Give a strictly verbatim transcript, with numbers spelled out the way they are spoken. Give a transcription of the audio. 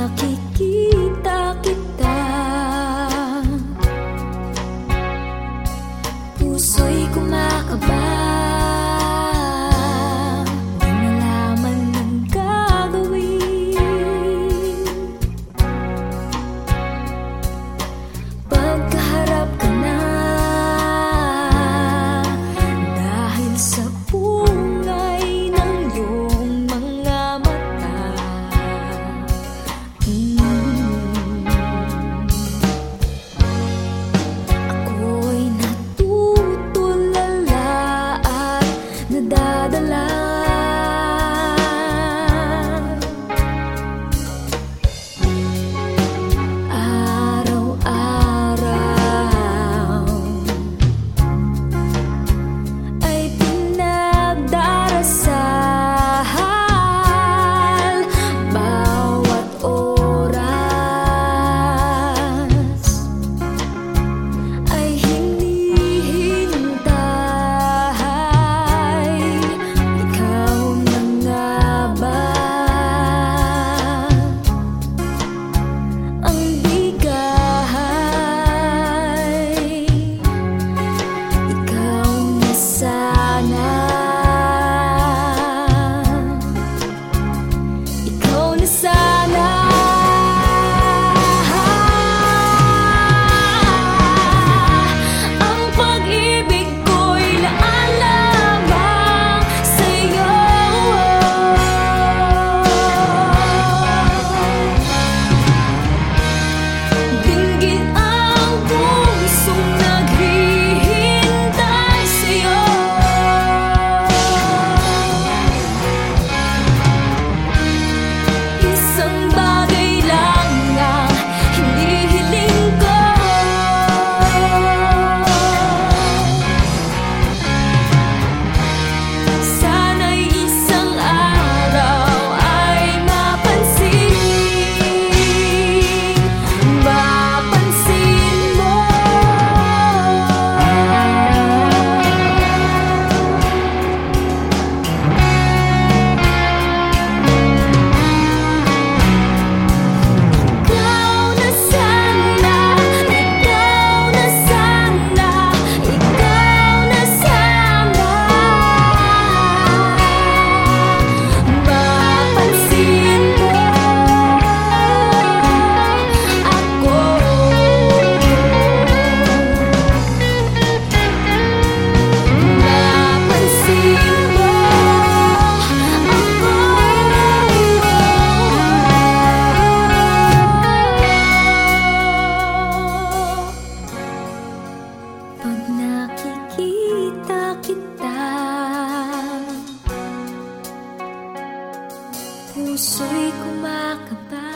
nakikita kita, puso'y kumakaba. Di malaman ang gagawin pagkaharap ka na, dahil sa pungay ng iyong mga mata. mm. Ako'y natutulala at nadadala. Araw-araw ay pinagdarasal, bawat oras ay hinihintay. Ikaw na nga ba ang bigay? Ikaw na sana, ikaw na sana. Ang pag-ibig ko'y naalamang sa'yo. Dinggin ang pusong naghihintay sa'yo. Isang bagay lang ang hinihiling ko, sana'y isang araw ay mapansin, mapansin mo. Ikaw na sana, ikaw na sana, ikaw na sana. Mapansin mo ako, mapansin mo ako. Pag nakikita kita, puso'y kumakaba.